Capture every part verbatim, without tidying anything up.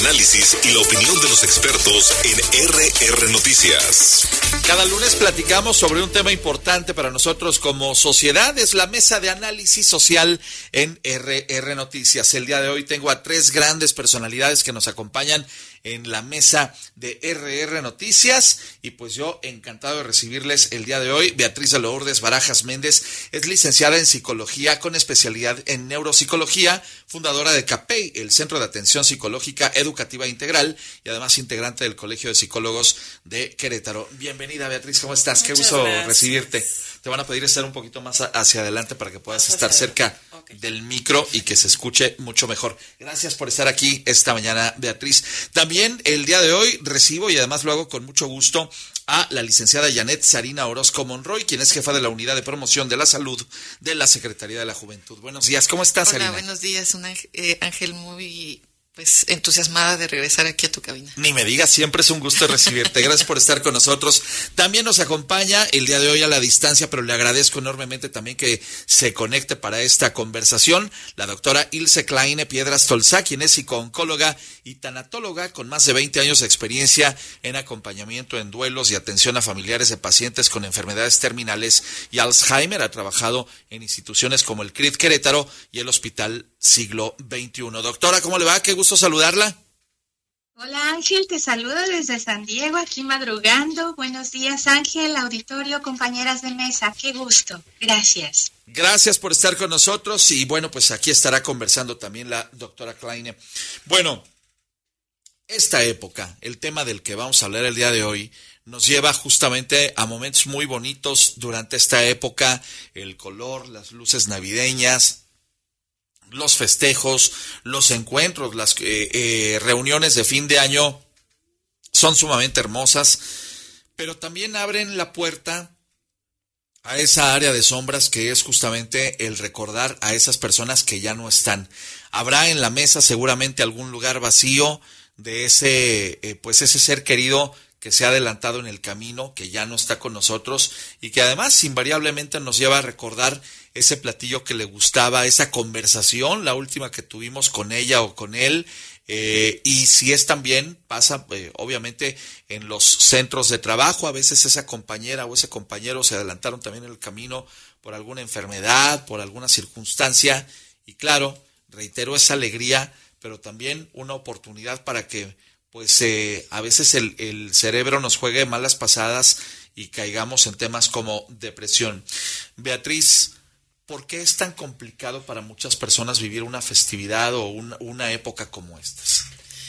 análisis y la opinión de los expertos en R R Noticias. Cada lunes platicamos sobre un tema importante para nosotros como sociedad. Es la mesa de análisis social en R R Noticias. El día de hoy tengo a tres grandes personalidades que nos acompañan en la mesa de R R Noticias, y pues yo encantado de recibirles el día de hoy. Beatriz de Lourdes Barajas Méndez es licenciada en psicología con especialidad en neuropsicología, fundadora de CAPEI, el Centro de Atención Psicológica Educativa Integral, y además integrante del Colegio de Psicólogos de Querétaro. Bienvenida, Beatriz, ¿cómo estás? Muchas Qué gusto gracias. recibirte. Te van a pedir estar un poquito más hacia adelante para que puedas estar cerca okay. del micro y que se escuche mucho mejor. Gracias por estar aquí esta mañana, Beatriz. También el día de hoy recibo, y además lo hago con mucho gusto, a la licenciada Janet Sarina Orozco Monroy, quien es jefa de la Unidad de Promoción de la Salud de la Secretaría de la Juventud. Buenos días, ¿cómo estás, Sarina? Hola, buenos días, un eh, Ángel muy... pues entusiasmada de regresar aquí a tu cabina. Ni me digas, siempre es un gusto recibirte. Gracias por estar con nosotros. También nos acompaña el día de hoy a la distancia, pero le agradezco enormemente también que se conecte para esta conversación, la doctora Ilse Kleine Piedras Tolzá, quien es psicooncóloga y tanatóloga con más de veinte años de experiencia en acompañamiento en duelos y atención a familiares de pacientes con enfermedades terminales y Alzheimer. Ha trabajado en instituciones como el C R I T Querétaro y el Hospital Siglo veintiuno. Doctora, ¿cómo le va? Qué gusto saludarla. Hola, Ángel, te saludo desde San Diego, aquí madrugando. Buenos días, Ángel, auditorio, compañeras de mesa, qué gusto. Gracias. Gracias por estar con nosotros, y bueno, pues aquí estará conversando también la doctora Kleine. Bueno, esta época, el tema del que vamos a hablar el día de hoy, nos lleva justamente a momentos muy bonitos durante esta época, el color, las luces navideñas, los festejos, los encuentros, las eh, eh, reuniones de fin de año son sumamente hermosas, pero también abren la puerta a esa área de sombras que es justamente el recordar a esas personas que ya no están. Habrá en la mesa seguramente algún lugar vacío de ese, eh, pues ese ser querido que se ha adelantado en el camino, que ya no está con nosotros, y que además invariablemente nos lleva a recordar ese platillo que le gustaba, esa conversación, la última que tuvimos con ella o con él, eh, y si es también, pasa eh, obviamente en los centros de trabajo, a veces esa compañera o ese compañero se adelantaron también en el camino por alguna enfermedad, por alguna circunstancia, y claro, reitero, esa alegría, pero también una oportunidad para que pues eh, a veces el, el cerebro nos juegue malas pasadas y caigamos en temas como depresión. Beatriz, ¿por qué es tan complicado para muchas personas vivir una festividad o una, una época como estas?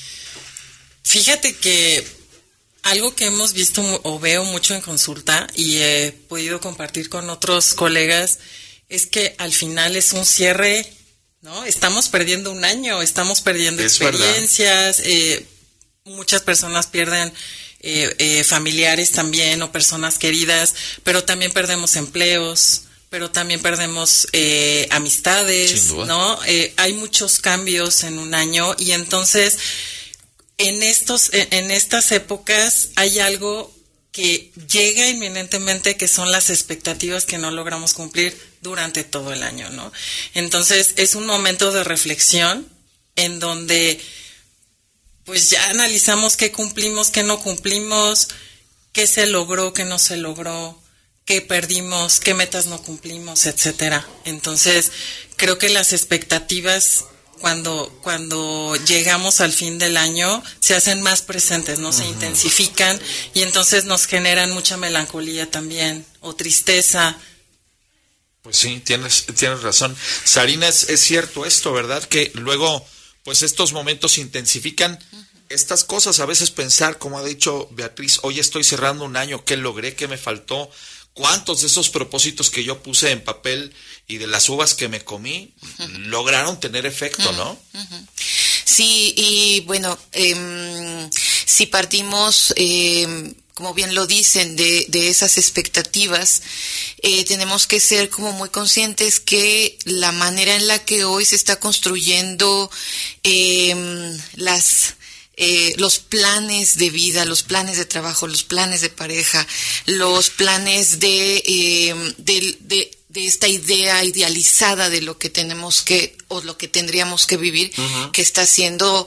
Fíjate que algo que hemos visto o veo mucho en consulta y he podido compartir con otros colegas es que al final es un cierre, ¿no? Estamos perdiendo un año, estamos perdiendo es experiencias, eh, muchas personas pierden eh, eh, familiares también o personas queridas, pero también perdemos empleos, pero también perdemos eh, amistades, ¿no? Eh, hay muchos cambios en un año, y entonces en estos en, en estas épocas hay algo que llega inminentemente, que son las expectativas que no logramos cumplir durante todo el año, ¿no? Entonces es un momento de reflexión en donde pues ya analizamos qué cumplimos, qué no cumplimos, qué se logró, qué no se logró, qué perdimos, qué metas no cumplimos, etcétera. Entonces, creo que las expectativas cuando cuando llegamos al fin del año se hacen más presentes, no uh-huh. se intensifican, y entonces nos generan mucha melancolía también o tristeza. Pues sí, tienes tienes razón. Sarina, es, es cierto esto, ¿verdad? Que luego pues estos momentos intensifican uh-huh. estas cosas. A veces pensar, como ha dicho Beatriz, hoy estoy cerrando un año, ¿qué logré? ¿Qué me faltó? ¿Cuántos de esos propósitos que yo puse en papel y de las uvas que me comí uh-huh. lograron tener efecto, uh-huh. no? Uh-huh. Sí, y bueno, eh, si partimos, eh, como bien lo dicen, de, de esas expectativas, eh, tenemos que ser como muy conscientes que la manera en la que hoy se está construyendo eh, las... Eh, los planes de vida, los planes de trabajo, los planes de pareja, los planes de, eh, de, de, de esta idea idealizada de lo que tenemos que, o lo que tendríamos que vivir, uh-huh. que está siendo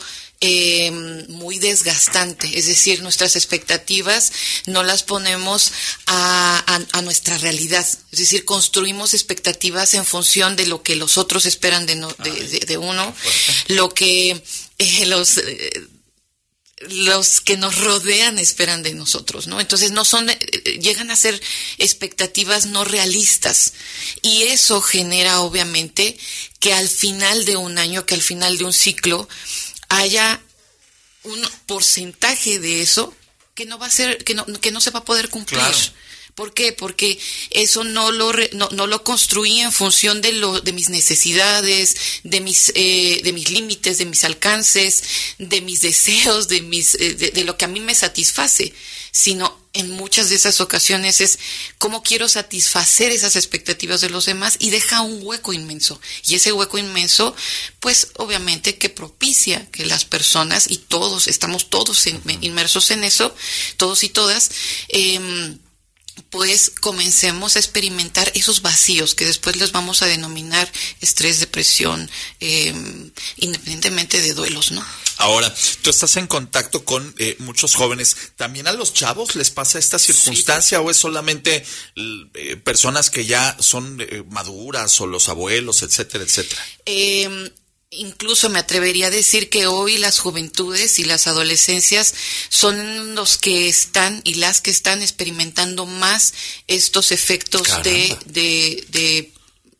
eh, muy desgastante. Es decir, nuestras expectativas no las ponemos a, a, a nuestra realidad. Es decir, construimos expectativas en función de lo que los otros esperan de, no, de, de, de uno, lo que eh, los... Eh, los que nos rodean esperan de nosotros, ¿no? Entonces no son, eh, llegan a ser expectativas no realistas, y eso genera obviamente que al final de un año, que al final de un ciclo haya un porcentaje de eso que no va a ser, que no, que no se va a poder cumplir. Claro. ¿Por qué? Porque eso no lo re, no, no lo construí en función de lo de mis necesidades, de mis eh, de mis límites, de mis alcances, de mis deseos, de mis eh, de, de lo que a mí me satisface, sino en muchas de esas ocasiones es cómo quiero satisfacer esas expectativas de los demás, y deja un hueco inmenso. Y ese hueco inmenso, pues obviamente que propicia que las personas, y todos, estamos todos en, inmersos en eso, todos y todas, eh, pues comencemos a experimentar esos vacíos que después les vamos a denominar estrés, depresión, eh, independientemente de duelos, ¿no? Ahora, tú estás en contacto con eh, muchos jóvenes. ¿También a los chavos les pasa esta circunstancia, sí, o es solamente eh, personas que ya son eh, maduras, o los abuelos, etcétera, etcétera? Eh... Incluso me atrevería a decir que hoy las juventudes y las adolescencias son los que están y las que están experimentando más estos efectos Caramba. de de, de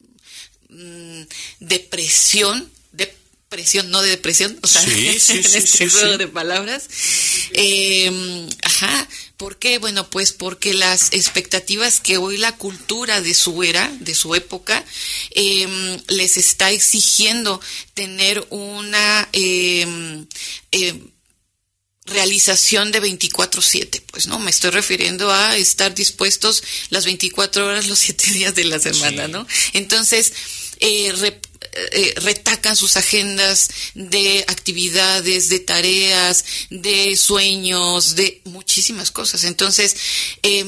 mm, depresión, depresión, no de depresión, o sea, sí, sí, en sí, este sí, juego sí. de palabras. Eh, ajá. ¿Por qué? Bueno, pues porque las expectativas que hoy la cultura de su era, de su época, eh, les está exigiendo tener una eh, eh, realización de veinticuatro siete, pues no, me estoy refiriendo a estar dispuestos las veinticuatro horas, los siete días de la semana, sí. ¿no? Entonces, eh, rep Eh, retacan sus agendas de actividades, de tareas, de sueños, de muchísimas cosas. Entonces, eh,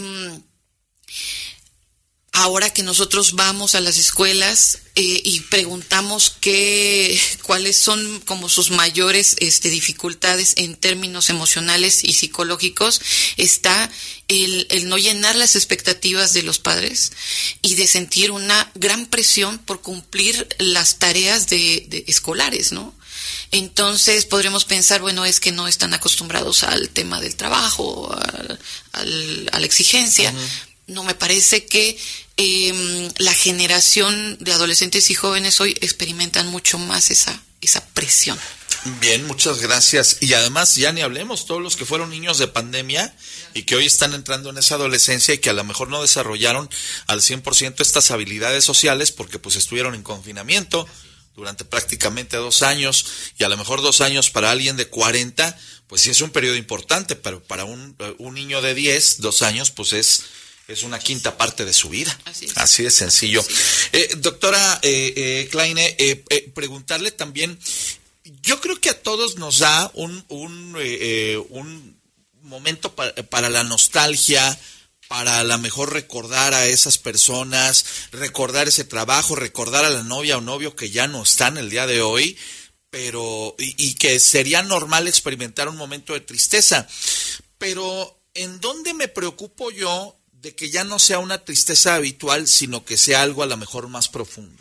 ahora que nosotros vamos a las escuelas eh, y preguntamos qué, cuáles son como sus mayores este, dificultades en términos emocionales y psicológicos, está el, el no llenar las expectativas de los padres y de sentir una gran presión por cumplir las tareas de, de escolares, ¿no? Entonces podríamos pensar, bueno, es que no están acostumbrados al tema del trabajo, a, al, a la exigencia. Uh-huh. No, me parece que eh, la generación de adolescentes y jóvenes hoy experimentan mucho más esa, esa presión. Bien, muchas gracias. Y además, ya ni hablemos, todos los que fueron niños de pandemia y que hoy están entrando en esa adolescencia y que a lo mejor no desarrollaron al cien por ciento estas habilidades sociales porque pues estuvieron en confinamiento durante prácticamente dos años, y a lo mejor dos años para alguien de cuarenta, pues sí es un periodo importante, pero para un, un niño de diez, dos años, pues es... es una quinta parte de su vida. Así, es. Así de sencillo. Sí. Eh, doctora eh, eh, Kleine, eh, eh, preguntarle también, yo creo que a todos nos da un, un, eh, un momento para, para la nostalgia, para a lo mejor recordar a esas personas, recordar ese trabajo, recordar a la novia o novio que ya no están el día de hoy, pero y, y que sería normal experimentar un momento de tristeza. Pero, ¿en dónde me preocupo yo de que ya no sea una tristeza habitual, sino que sea algo a lo mejor más profundo?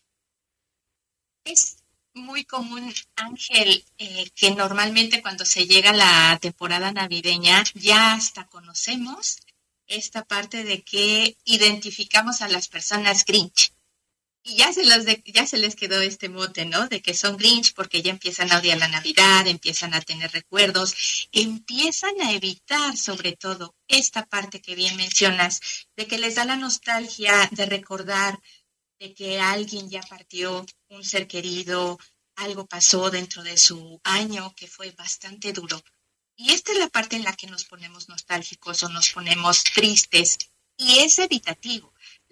Es muy común, Ángel, eh, que normalmente cuando se llega la temporada navideña ya hasta conocemos esta parte de que identificamos a las personas Grinch. Y ya se, los de, ya se les quedó este mote, ¿no? De que son Grinch porque ya empiezan a odiar la Navidad, empiezan a tener recuerdos, empiezan a evitar sobre todo esta parte que bien mencionas, de que les da la nostalgia de recordar de que alguien ya partió, un ser querido, algo pasó dentro de su año que fue bastante duro. Y esta es la parte en la que nos ponemos nostálgicos o nos ponemos tristes, y es evitativo.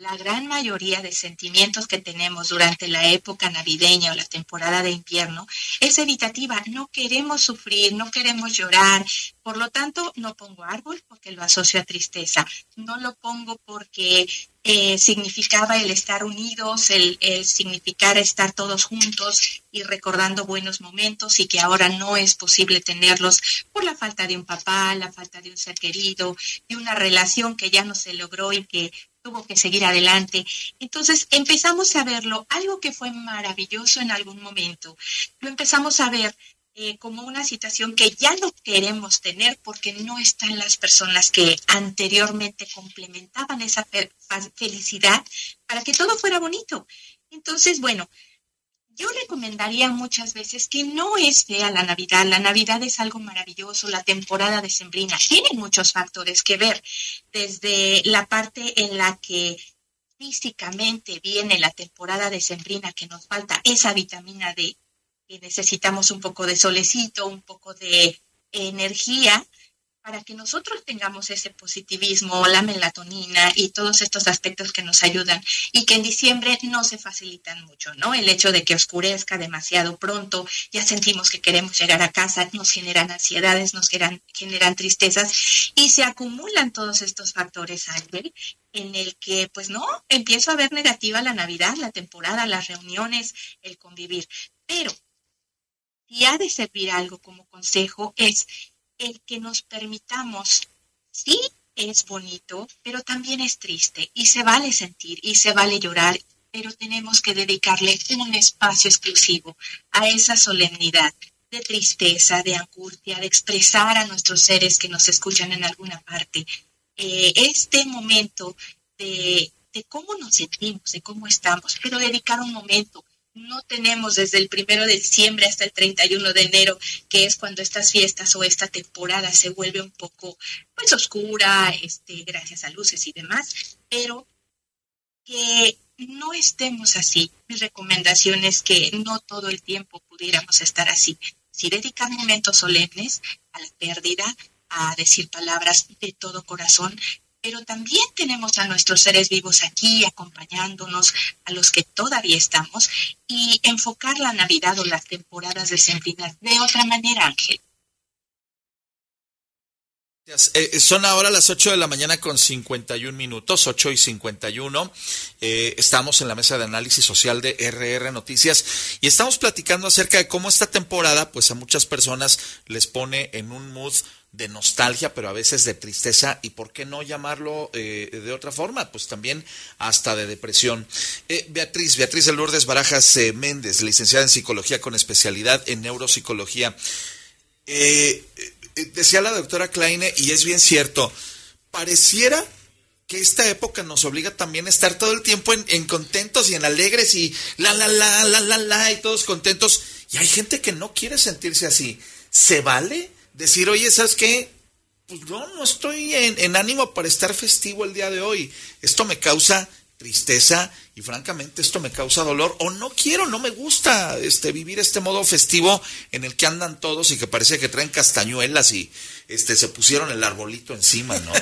la gran mayoría de sentimientos que tenemos durante la época navideña o la temporada de invierno es evitativa. No queremos sufrir, no queremos llorar. Por lo tanto, no pongo árbol porque lo asocio a tristeza. No lo pongo porque eh, significaba el estar unidos, el, el significar estar todos juntos y recordando buenos momentos y que ahora no es posible tenerlos por la falta de un papá, la falta de un ser querido, de una relación que ya no se logró y que tuvo que seguir adelante. Entonces empezamos a verlo, algo que fue maravilloso en algún momento, lo empezamos a ver eh, como una situación que ya no queremos tener porque no están las personas que anteriormente complementaban esa fe- felicidad para que todo fuera bonito. Entonces, bueno, yo recomendaría muchas veces que no es fea la Navidad. La Navidad es algo maravilloso, la temporada decembrina. Tiene muchos factores que ver, desde la parte en la que físicamente viene la temporada decembrina, que nos falta esa vitamina D, que necesitamos un poco de solecito, un poco de energía, para que nosotros tengamos ese positivismo, la melatonina y todos estos aspectos que nos ayudan y que en diciembre no se facilitan mucho, ¿no? El hecho de que oscurezca demasiado pronto, ya sentimos que queremos llegar a casa, nos generan ansiedades, nos generan, generan tristezas y se acumulan todos estos factores, Ángel, en el que, pues no, empiezo a ver negativa la Navidad, la temporada, las reuniones, el convivir. Pero si ha de servir algo como consejo es el que nos permitamos, sí es bonito, pero también es triste y se vale sentir y se vale llorar, pero tenemos que dedicarle un espacio exclusivo a esa solemnidad de tristeza, de angustia, de expresar a nuestros seres que nos escuchan en alguna parte eh, este momento de, de cómo nos sentimos, de cómo estamos, pero dedicar un momento. No tenemos desde el primero de diciembre hasta el treinta y uno de enero, que es cuando estas fiestas o esta temporada se vuelve un poco pues oscura, este, gracias a luces y demás, pero que no estemos así. Mi recomendación es que no todo el tiempo pudiéramos estar así. Sí dedicar momentos solemnes a la pérdida, a decir palabras de todo corazón, pero también tenemos a nuestros seres vivos aquí acompañándonos, a los que todavía estamos, y enfocar la Navidad o las temporadas decembrinas de otra manera, Ángel. Eh, son ahora las ocho de la mañana con cincuenta y un minutos, ocho y cincuenta y uno. Eh, estamos en la mesa de análisis social de R R Noticias y estamos platicando acerca de cómo esta temporada, pues a muchas personas les pone en un mood de nostalgia, pero a veces de tristeza, y por qué no llamarlo eh, de otra forma, pues también hasta de depresión. Eh, Beatriz, Beatriz de Lourdes Barajas eh, Méndez, licenciada en psicología con especialidad en neuropsicología. Eh, eh, decía la doctora Kleine, y es bien cierto, pareciera que esta época nos obliga también a estar todo el tiempo en, en contentos y en alegres y la, la, la, la, la, la, y todos contentos, y hay gente que no quiere sentirse así. ¿Se vale decir, oye, ¿sabes qué? Pues no, no estoy en, en ánimo para estar festivo el día de hoy. Esto me causa tristeza y francamente esto me causa dolor, o no quiero, no me gusta este vivir este modo festivo en el que andan todos y que parece que traen castañuelas y este se pusieron el arbolito encima, ¿no?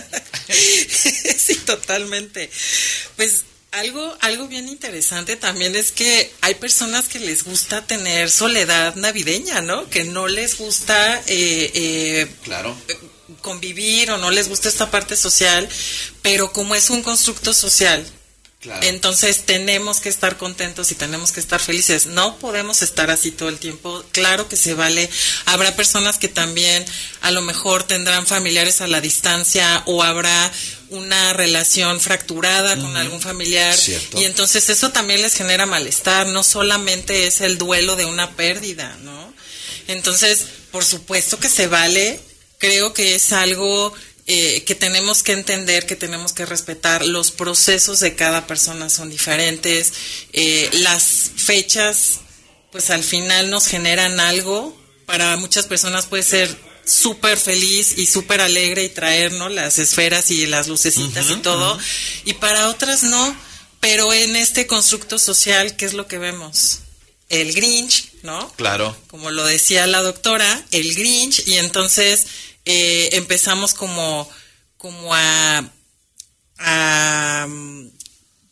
Sí, totalmente. Pues Algo, algo bien interesante también es que hay personas que les gusta tener soledad navideña, ¿no? Que no les gusta eh, eh, claro. convivir o no les gusta esta parte social, pero como es un constructo social, claro, entonces tenemos que estar contentos y tenemos que estar felices. No podemos estar así todo el tiempo. Claro que se vale. Habrá personas que también a lo mejor tendrán familiares a la distancia o habrá una relación fracturada con uh-huh. algún familiar. Cierto. Y entonces eso también les genera malestar. No solamente es el duelo de una pérdida, ¿no? Entonces, por supuesto que se vale. Creo que es algo Eh, que tenemos que entender, que tenemos que respetar. Los procesos de cada persona son diferentes, eh, las fechas pues al final nos generan algo. Para muchas personas puede ser súper feliz y súper alegre y traer, ¿no?, las esferas y las lucecitas uh-huh, y todo, uh-huh. y para otras no, pero en este constructo social, ¿qué es lo que vemos? El Grinch, ¿no? Claro. Como lo decía la doctora, el Grinch, y entonces Eh, empezamos como, como a, a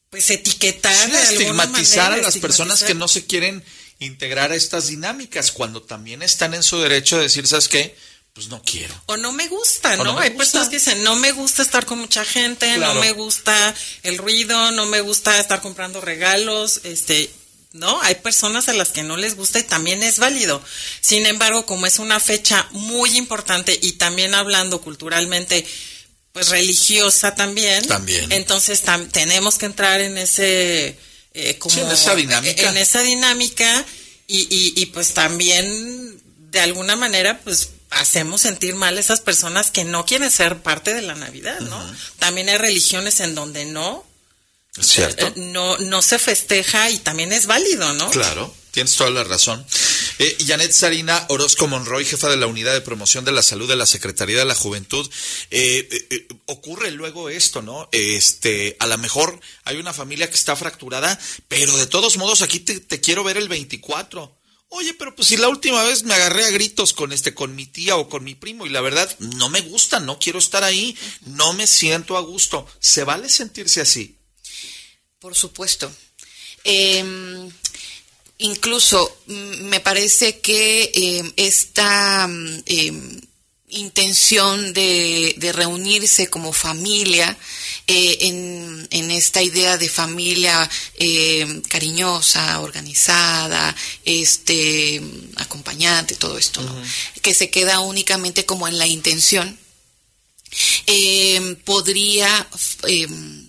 pues etiquetar, sí, de alguna estigmatizar manera, a las personas que no se quieren integrar a estas dinámicas, cuando también están en su derecho de decir, ¿sabes qué? Pues no quiero. O no me gusta, ¿no? no me Hay gusta. personas que dicen, no me gusta estar con mucha gente, Claro. no me gusta el ruido, no me gusta estar comprando regalos, este, ¿no? Hay personas a las que no les gusta y también es válido. Sin embargo, como es una fecha muy importante y también hablando culturalmente, pues religiosa también, También. entonces tam- tenemos que entrar en ese, eh, como, Sí, en esa dinámica. en esa dinámica y, y, y pues también de alguna manera, pues hacemos sentir mal a esas personas que no quieren ser parte de la Navidad, ¿no? Uh-huh. También hay religiones en donde no, ¿Es cierto? Eh, no, no se festeja y también es válido, ¿no? Claro, tienes toda la razón. Eh, Janet Sarina Orozco Monroy, jefa de la Unidad de Promoción de la Salud de la Secretaría de la Juventud. Eh, eh, eh, ocurre luego esto, ¿no? Este, a lo mejor hay una familia que está fracturada, pero de todos modos aquí te, te quiero ver el veinticuatro. Oye, pero pues si la última vez me agarré a gritos con este, con mi tía o con mi primo y la verdad no me gusta, no quiero estar ahí, no me siento a gusto. ¿Se vale sentirse así? Por supuesto. Eh, incluso me parece que eh, esta eh, intención de, de reunirse como familia eh, en, en esta idea de familia eh, cariñosa, organizada, este acompañante, todo esto, ¿no? Uh-huh. Que se queda únicamente como en la intención, eh, podría eh,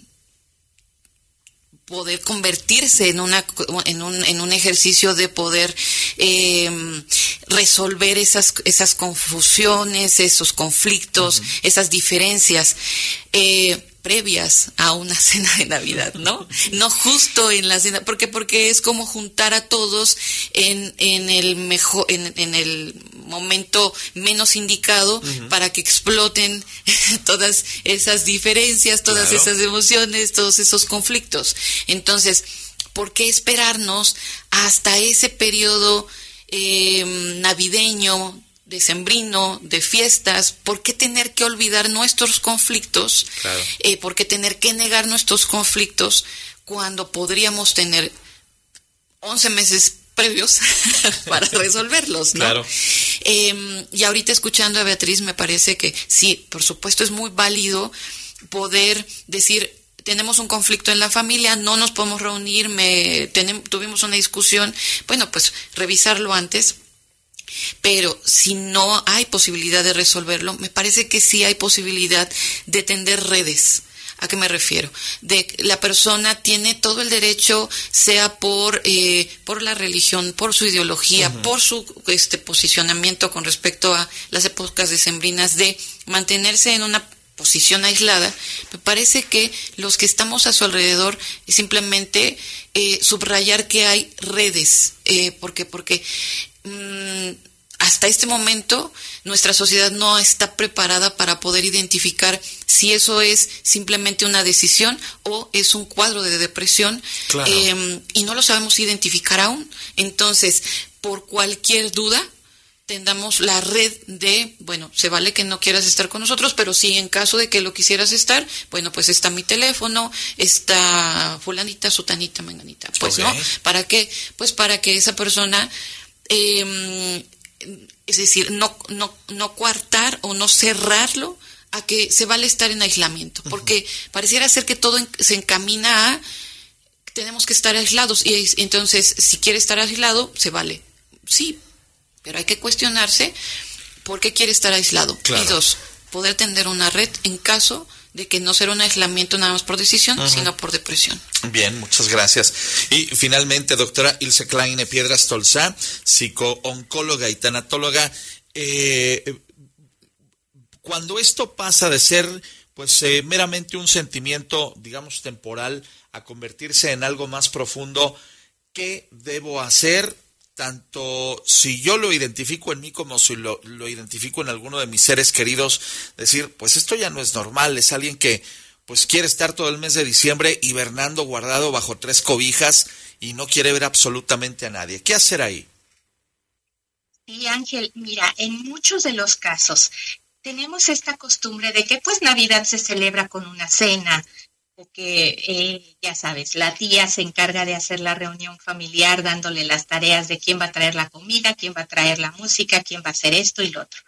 poder convertirse en una en un en un ejercicio de poder eh, resolver esas esas confusiones, esos conflictos, uh-huh. esas diferencias eh, previas a una cena de Navidad, ¿no? No justo en la cena, porque porque es como juntar a todos en en el mejor en, en el momento menos indicado uh-huh. para que exploten todas esas diferencias, todas claro. esas emociones, todos esos conflictos. Entonces, ¿por qué esperarnos hasta ese periodo eh, navideño, decembrino, de fiestas? ¿Por qué tener que olvidar nuestros conflictos? Claro. Eh, ¿Por qué tener que negar nuestros conflictos cuando podríamos tener once meses previos para resolverlos, ¿no? Claro. Eh, y ahorita escuchando a Beatriz me parece que sí, por supuesto es muy válido poder decir, tenemos un conflicto en la familia, no nos podemos reunir, me, tenemos, tuvimos una discusión, bueno, pues revisarlo antes. Pero si no hay posibilidad de resolverlo, me parece que sí hay posibilidad de tender redes. ¿A qué me refiero? De la persona tiene todo el derecho, sea por eh, por la religión, por su ideología, uh-huh. por su este posicionamiento con respecto a las épocas decembrinas, de mantenerse en una posición aislada. Me parece que los que estamos a su alrededor simplemente eh, subrayar que hay redes, eh, porque porque mmm, hasta este momento nuestra sociedad no está preparada para poder identificar si eso es simplemente una decisión o es un cuadro de depresión. Claro. eh, y no lo sabemos identificar aún. Entonces, por cualquier duda, tendamos la red de, bueno, se vale que no quieras estar con nosotros, pero si en caso de que lo quisieras estar, bueno, pues está mi teléfono, está fulanita, sutanita, menganita. Pues okay. no, ¿para qué? Pues para que esa persona... Eh, es decir, no, no, no coartar o no cerrarlo a que se vale estar en aislamiento, porque uh-huh. pareciera ser que todo en, se encamina a tenemos que estar aislados, y es, entonces si quiere estar aislado, se vale. Sí, pero hay que cuestionarse por qué quiere estar aislado. Claro. Y dos, poder tender una red en caso de que no será un aislamiento nada más por decisión, uh-huh. sino por depresión. Bien, muchas gracias. Y finalmente, doctora Ilse Kleine Piedras Tolzá, psico-oncóloga y tanatóloga, eh, cuando esto pasa de ser pues eh, meramente un sentimiento, digamos, temporal, a convertirse en algo más profundo, ¿qué debo hacer? Tanto si yo lo identifico en mí como si lo, lo identifico en alguno de mis seres queridos, decir, pues esto ya no es normal, es alguien que pues quiere estar todo el mes de diciembre hibernando, guardado bajo tres cobijas y no quiere ver absolutamente a nadie. ¿Qué hacer ahí? Sí, Ángel, mira, en muchos de los casos tenemos esta costumbre de que pues Navidad se celebra con una cena, o que, eh, ya sabes, la tía se encarga de hacer la reunión familiar dándole las tareas de quién va a traer la comida, quién va a traer la música, quién va a hacer esto y lo otro.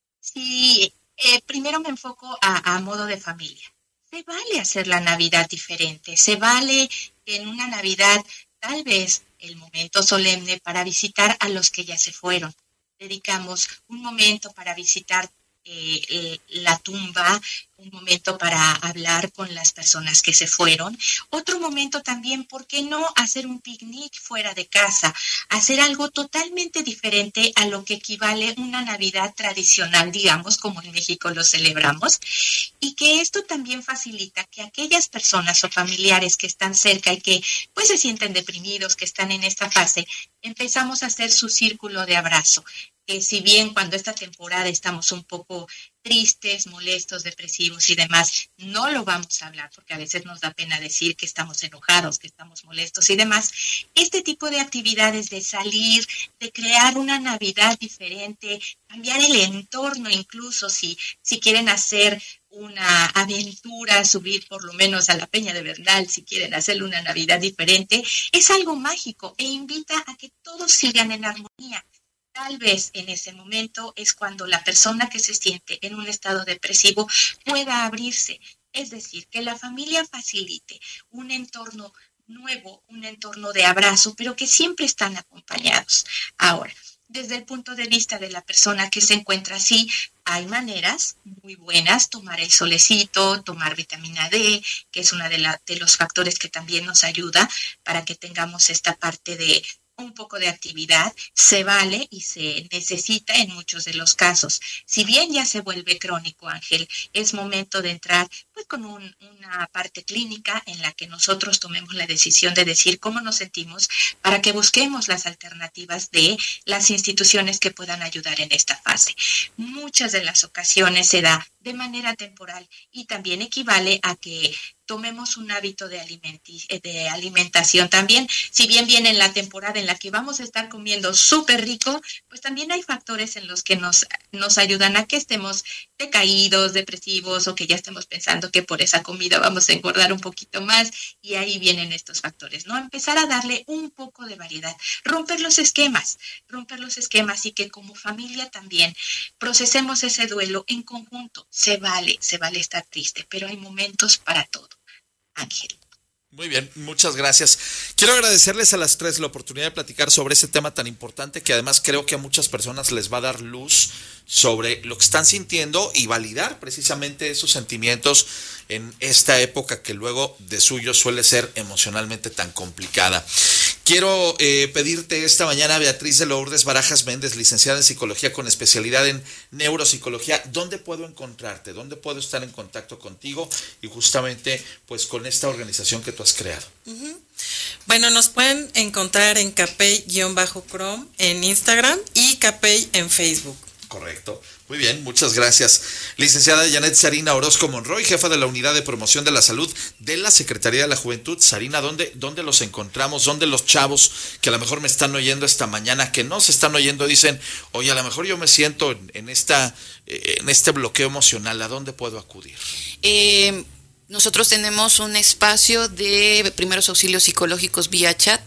Sí, eh, primero me enfoco a, a modo de familia. Se vale hacer la Navidad diferente, se vale en una Navidad tal vez el momento solemne para visitar a los que ya se fueron. Dedicamos un momento para visitar eh, eh, la tumba, un momento para hablar con las personas que se fueron. Otro momento también, ¿por qué no hacer un picnic fuera de casa? Hacer algo totalmente diferente a lo que equivale una Navidad tradicional, digamos, como en México lo celebramos. Y que esto también facilita que aquellas personas o familiares que están cerca y que pues se sienten deprimidos, que están en esta fase, empezamos a hacer su círculo de abrazo. Que si bien cuando esta temporada estamos un poco tristes, molestos, depresivos y demás, no lo vamos a hablar porque a veces nos da pena decir que estamos enojados, que estamos molestos y demás, este tipo de actividades de salir, de crear una Navidad diferente, cambiar el entorno incluso si, si quieren hacer una aventura, subir por lo menos a la Peña de Bernal, si quieren hacer una Navidad diferente, es algo mágico e invita a que todos sigan en armonía. Tal vez en ese momento es cuando la persona que se siente en un estado depresivo pueda abrirse. Es decir, que la familia facilite un entorno nuevo, un entorno de abrazo, pero que siempre están acompañados. Ahora, desde el punto de vista de la persona que se encuentra así, hay maneras muy buenas, tomar el solecito, tomar vitamina D, que es uno de, la, de los factores que también nos ayuda para que tengamos esta parte de un poco de actividad, se vale y se necesita en muchos de los casos. Si bien ya se vuelve crónico, Ángel, es momento de entrar pues con un, una parte clínica en la que nosotros tomemos la decisión de decir cómo nos sentimos para que busquemos las alternativas de las instituciones que puedan ayudar en esta fase. Muchas de las ocasiones se da de manera temporal y también equivale a que tomemos un hábito de, alimenti- de alimentación también. Si bien viene en la temporada en la que vamos a estar comiendo súper rico, pues también hay factores en los que nos, nos ayudan a que estemos decaídos, depresivos o que ya estemos pensando que por esa comida vamos a engordar un poquito más y ahí vienen estos factores, ¿no? Empezar a darle un poco de variedad, romper los esquemas, romper los esquemas y que como familia también procesemos ese duelo en conjunto. Se vale, se vale estar triste, pero hay momentos para todo. Ángel. Muy bien, muchas gracias. Quiero agradecerles a las tres la oportunidad de platicar sobre ese tema tan importante que además creo que a muchas personas les va a dar luz sobre lo que están sintiendo y validar precisamente esos sentimientos en esta época que luego de suyo suele ser emocionalmente tan complicada. Quiero eh, pedirte esta mañana, Beatriz de Lourdes Barajas Méndez, licenciada en Psicología con especialidad en Neuropsicología, ¿dónde puedo encontrarte? ¿Dónde puedo estar en contacto contigo y justamente pues con esta organización que tú has creado? Uh-huh. Bueno, nos pueden encontrar en capey-chrome en Instagram y capey en Facebook. Correcto. Muy bien, muchas gracias. Licenciada Janet Sarina Orozco Monroy, jefa de la Unidad de Promoción de la Salud de la Secretaría de la Juventud. Sarina, ¿dónde, dónde los encontramos? ¿Dónde los chavos que a lo mejor me están oyendo esta mañana, que no se están oyendo, dicen, oye, a lo mejor yo me siento en, en, esta, en este bloqueo emocional, ¿a dónde puedo acudir? Eh, nosotros tenemos un espacio de primeros auxilios psicológicos vía chat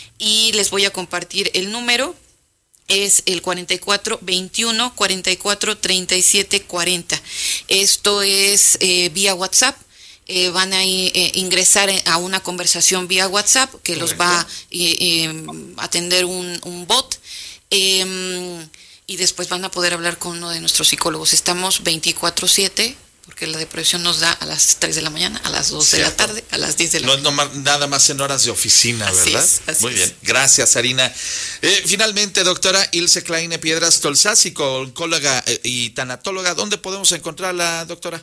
y les voy a compartir el número. Es el cuarenta y cuatro veintiuno cuarenta y cuatro treinta y siete cuarenta. Esto es eh, vía WhatsApp. Eh, van a eh, ingresar a una conversación vía WhatsApp que Correcto. Los va a eh, eh, atender un, un bot eh, y después van a poder hablar con uno de nuestros psicólogos. Estamos veinticuatro siete porque la depresión nos da a las tres de la mañana, a las dos Cierto. De la tarde, a las diez de la no, mañana. No, nada más en horas de oficina, así ¿verdad? Es, así Muy bien, es. Gracias, Sarina. Eh, finalmente, doctora Ilse Kleine Piedras Tolzá, psicóloga y tanatóloga, ¿dónde podemos encontrarla, doctora?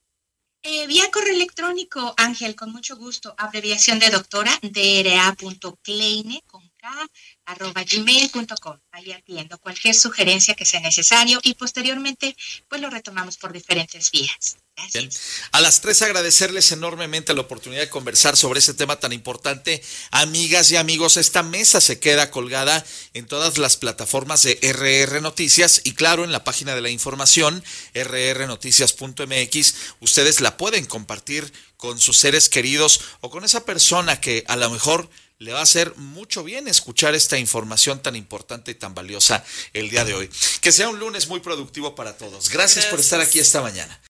Eh, vía correo electrónico, Ángel, con mucho gusto, abreviación de doctora, dra.kleine, con K, arroba gmail punto com. Ahí atiendo cualquier sugerencia que sea necesario y posteriormente pues lo retomamos por diferentes vías. Bien. A las tres agradecerles enormemente la oportunidad de conversar sobre ese tema tan importante. Amigas y amigos, esta mesa se queda colgada en todas las plataformas de R R Noticias y claro, en la página de la información, erre erre noticias punto eme equis, ustedes la pueden compartir con sus seres queridos o con esa persona que a lo mejor le va a hacer mucho bien escuchar esta información tan importante y tan valiosa el día de hoy. Que sea un lunes muy productivo para todos. Gracias, Gracias. por estar aquí esta mañana.